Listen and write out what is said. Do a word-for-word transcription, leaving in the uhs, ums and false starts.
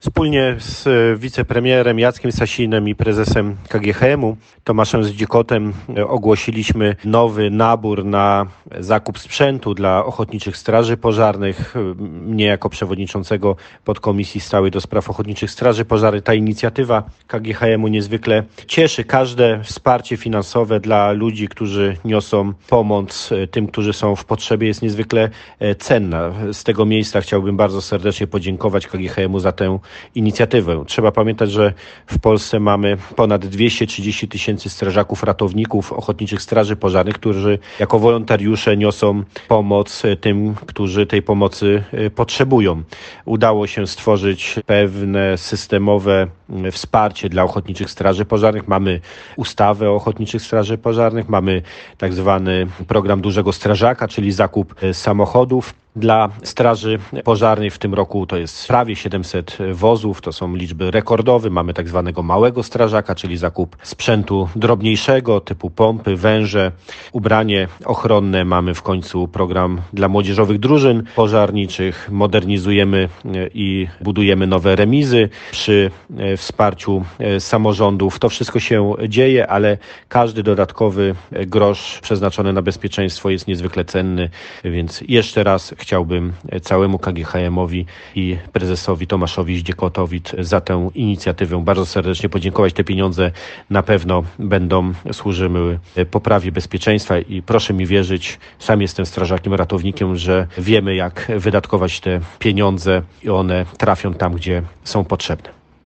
Wspólnie z wicepremierem Jackiem Sasinem i prezesem K G H M u Tomaszem Zdzikotem ogłosiliśmy nowy nabór na zakup sprzętu dla Ochotniczych Straży Pożarnych. Mnie jako przewodniczącego podkomisji stałej do spraw Ochotniczych Straży Pożarnych ta inicjatywa K G H M u niezwykle cieszy. Każde wsparcie finansowe dla ludzi, którzy niosą pomoc tym, którzy są w potrzebie, jest niezwykle cenna. Z tego miejsca chciałbym bardzo serdecznie podziękować K G H M u za tę inicjatywę. Trzeba pamiętać, że w Polsce mamy ponad dwieście trzydzieści tysięcy strażaków, ratowników, Ochotniczych Straży Pożarnych, którzy jako wolontariusze niosą pomoc tym, którzy tej pomocy potrzebują. Udało się stworzyć pewne systemowe wsparcie dla Ochotniczych Straży Pożarnych. Mamy ustawę o Ochotniczych Straży Pożarnych, mamy tak zwany program Dużego Strażaka, czyli zakup samochodów dla Straży Pożarnej. W tym roku to jest prawie siedemset wozów, to są liczby rekordowe. Mamy tak zwanego małego strażaka, czyli zakup sprzętu drobniejszego typu pompy, węże, ubranie ochronne. Mamy w końcu program dla młodzieżowych drużyn pożarniczych. Modernizujemy i budujemy nowe remizy przy wsparciu samorządów. To wszystko się dzieje, ale każdy dodatkowy grosz przeznaczony na bezpieczeństwo jest niezwykle cenny, więc jeszcze raz chciałbym całemu K G H M owi i prezesowi Tomaszowi Zdzikotowi za tę inicjatywę bardzo serdecznie podziękować. Te pieniądze na pewno będą służyły poprawie bezpieczeństwa i proszę mi wierzyć, sam jestem strażakiem, ratownikiem, że wiemy, jak wydatkować te pieniądze i one trafią tam, gdzie są potrzebne.